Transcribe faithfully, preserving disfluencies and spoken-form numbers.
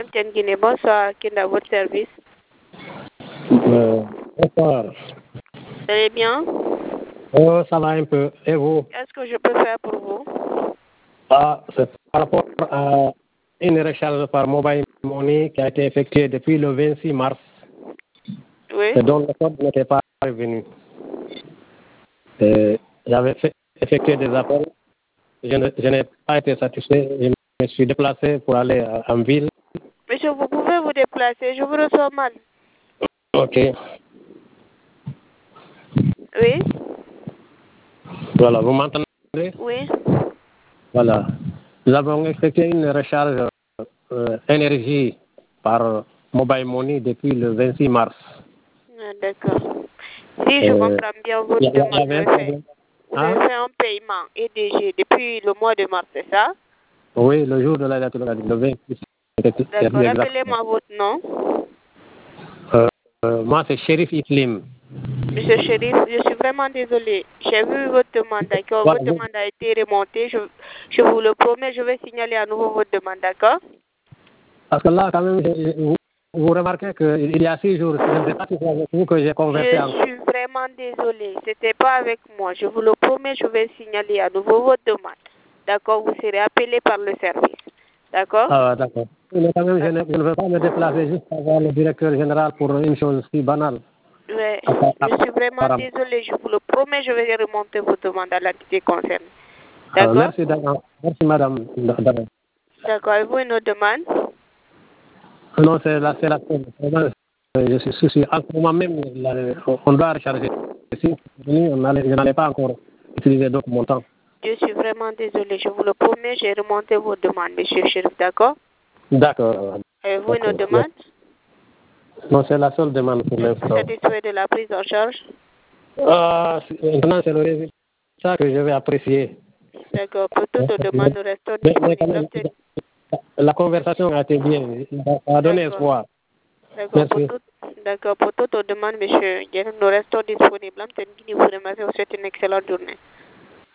Guinée, bonsoir, qui est à votre service? Euh, bonsoir. Vous allez bien? Oh, ça va un peu. Et vous? Qu'est-ce que je peux faire pour vous? Ah, c'est par rapport à une recharge par mobile money qui a été effectuée depuis le vingt-six mars. Oui. Et dont le code n'était pas revenu. Et J'avais fait- effectué des appels. Je ne- je n'ai pas été satisfait. Je me suis déplacé pour aller à- en ville. Monsieur, vous pouvez vous déplacer, je vous reçois mal. Ok. Oui? Voilà, vous m'entendez? Oui. Voilà. Nous avons effectué une recharge euh, énergie par mobile money depuis le vingt-six mars. Ah, d'accord. Si je Euh, comprends bien votre il y a- il y demande, vous avait un avez fait, problème. vous Hein? avez fait un paiement E D G depuis le mois de mars, c'est ça? Oui, le jour de la date, le vingt-six. C'était D'accord. exactement. Rappelez-moi votre nom. Euh, euh, moi, c'est Shérif Islim. Monsieur Chérif, je suis vraiment désolée. J'ai vu votre demande, d'accord? Voilà, Votre vous- demande a été remontée. Je, je vous le promets, je vais signaler à nouveau votre demande, d'accord? parce que là, quand même, je- je- vous, vous remarquez qu'il y a six jours, je ne sais pas si c'est avec vous que j'ai conversé Je encore. suis vraiment désolée. C'était pas avec moi. Je vous le promets, je vais signaler à nouveau votre demande. D'accord? Vous serez appelé par le service. D'accord? Ah, d'accord. Mais quand même, je ne, je ne veux pas me déplacer juste pour voir le directeur général pour une chose si banale. Ouais. Ah, ah, ah, Je suis vraiment apparemment. désolée. Je vous le promets, je vais remonter votre demande à l'entité concernée. Ah, D'accord? merci, d'accord. Merci, madame. D'accord. D'accord. Avez-vous une autre demande? Non, c'est la, c'est la Vraiment, euh, je suis soucieux. En ce moment même, la- on doit recharger. Si on n'allait- je n'allais pas encore utiliser d'autres montants. Je suis vraiment désolée. Je vous le promets, j'ai remonté vos demandes, monsieur Chérif. D'accord? D'accord. Avez-vous une autre D'accord. demande? Non, c'est la seule demande pour Êtes-vous l'instant. satisfait de la prise en charge? Ah, c'est- maintenant, c'est le résultat que je vais apprécier. D'accord. Pour toute demande, nous restons Mais, mais quand disponibles. même, la conversation a été bien. Ça a donné D'accord. espoir. D'accord. Pour Merci. toute, d'accord. Pour toute demande, monsieur, nous restons disponibles. Vous remercie. Vous souhaite une excellente journée.